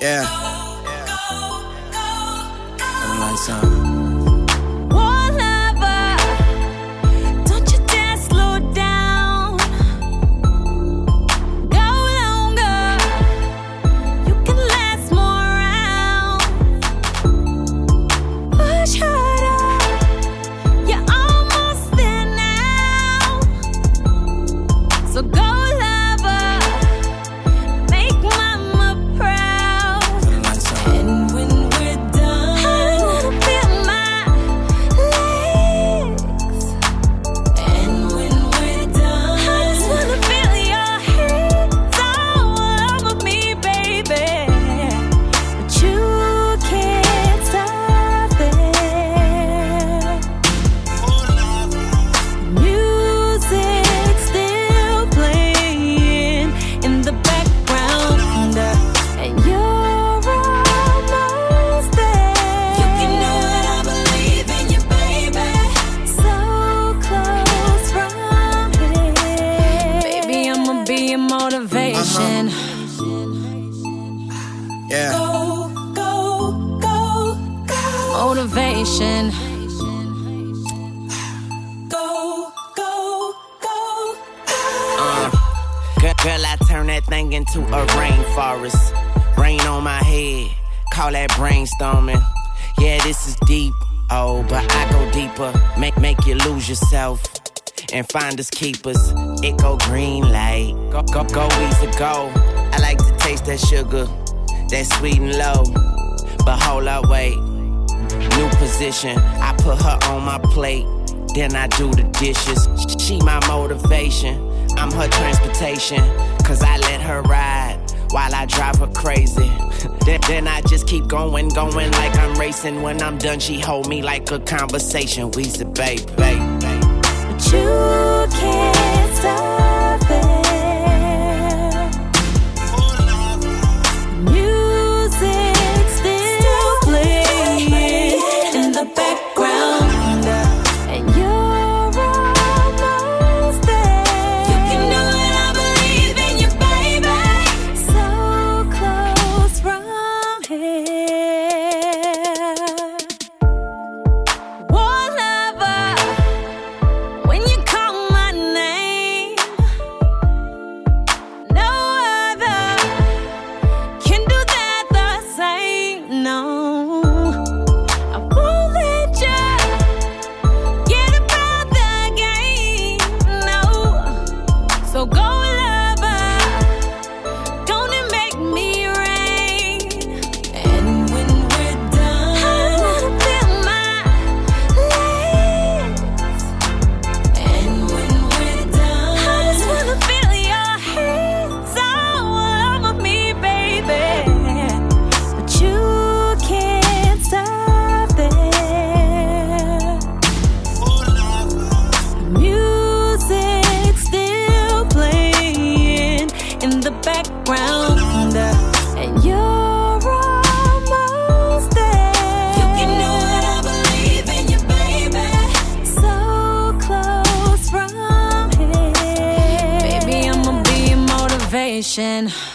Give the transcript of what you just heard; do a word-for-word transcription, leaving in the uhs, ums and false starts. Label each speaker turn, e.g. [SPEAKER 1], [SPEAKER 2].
[SPEAKER 1] Yeah. Turn the lights on.
[SPEAKER 2] Motivation.
[SPEAKER 1] Yeah.
[SPEAKER 2] Go, go, go, go. Motivation. Go, go, go, go.
[SPEAKER 3] Uh, girl, girl, I turn that thing into a rainforest. Rain on my head, call that brainstorming. Yeah, this is deep, oh, but I go deeper. Make, make you lose yourself. And finders keepers, it go green light. Go, go, go, easy go. I like to taste that sugar, that sweet and low. But hold up, wait. New position, I put her on my plate. Then I do the dishes. She my motivation, I'm her transportation. Cause I let her ride while I drive her crazy. then, then I just keep going, going like I'm racing. When I'm done, she hold me like a conversation. We's the babe, babe, babe.
[SPEAKER 2] You can't stop it. Music still playing in the background, and you're almost there. You can do it, I believe in you, baby. So close from here. One lover. When you call my name, no other can do that the same, no. I won't let you get about the game, no. So go lover, gonna make me rain. And when we're done, I wanna feel my legs. And when we're done, I just wanna feel your hands all over me, baby. But you can't stop there. Music still playing in the background, and you're almost there. You can do it, I believe in you, baby. So close from here. Baby, I'ma be your motivation.